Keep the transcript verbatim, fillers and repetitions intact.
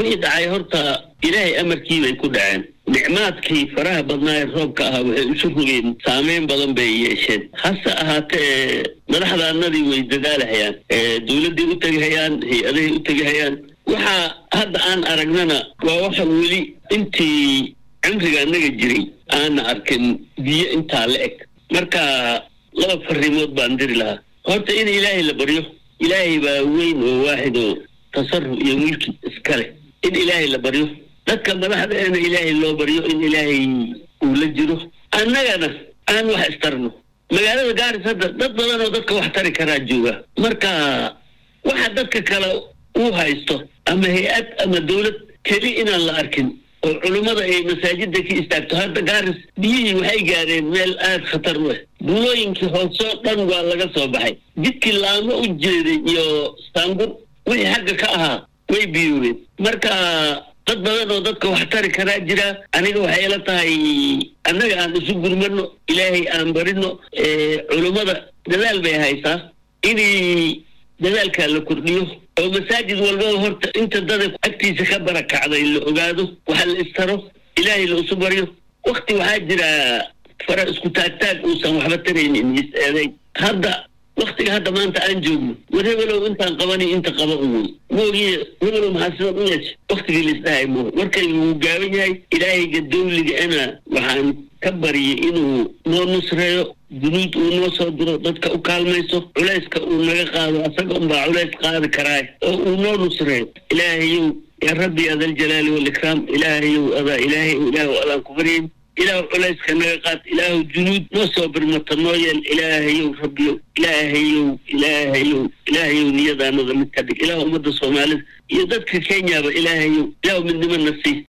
wixii dhacay horta ilaahay amarkiisa ay ku dhaceen nicmaadkii faraha badnaa roobka ah waxay u sugayeen saameyn badan bay yeesheen hasa ahaatee madaxdaanadii way dadaalahayaan ee dawladda u tagayaan hay'adaha u tagayaan waxa hadda aan aragnana waa waxa weli intii cimriga naga jiray aan arkin biyo inta la eg marka laba farimood baan diri lahaa horta in ilaahay la baryo ilaahay baa weyn oo waaxid oo tasarruf iyo mulki iskale in ilaahay la baryo dadka madaxda ilaahay loo baryo in ilaahay uu la jiro annagana aan wax istarno magaalada Gaaris hadda dad badan oo dadka wax tari kara jooga marka waxa dadka kale uu haysto ama hay'ad ama dawlad kali inaan la arkin oo culimada ay masaajidda ka istaagto hadda Gaaris biyihii waxay gaareen meel aad khatar u ah bulooyinkii hoose dhan waa laga soo baxay jidkii laamo u jeeday iyo Istanbul wixii xagga ka ahaa way biyuubeen marka dad badan oo dadka wax tari kara jira aniga waxay la tahay annaga aan isu gurmano ilaahay aan barino ee culimada dadaal bay haysaa inay dadaalka la kordhiyo oo masaajid walba horta inta dad agtiisa ka barakacday la ogaado waxa la istaro ilaahay la usu bariyo waqti waxa jira fara isku taagtaag oo san waxba taraynin isaaday hadda waqtiga hadda maanta aan joogno wareegalo intaan qabani inta qaba uu moogiye wareegalo maxaa u yeeshay waqtiga lisdahay moo markay uu gaaban yahay ilaahay gadowliga ana waxaan ka bariyay inuu noo nusreeyo dunuud uu noo soo diro dadka u kaalmayso culayska uu naga qaado asaga un baa culays qaadi karaa oo uu noo nusreeyo ilaahay ya rabbi adal jalaali wal ikram ilaahay ada ilaahay ilaahu alaan ku bariyay إله عليك كنا قات إله جنود نصب بالمتنويل إلهي وربي إلهي إلهي إلهي ونيذا نظام التدك إله أمد الصومالي يدك كينيا إلهي إله من من نسي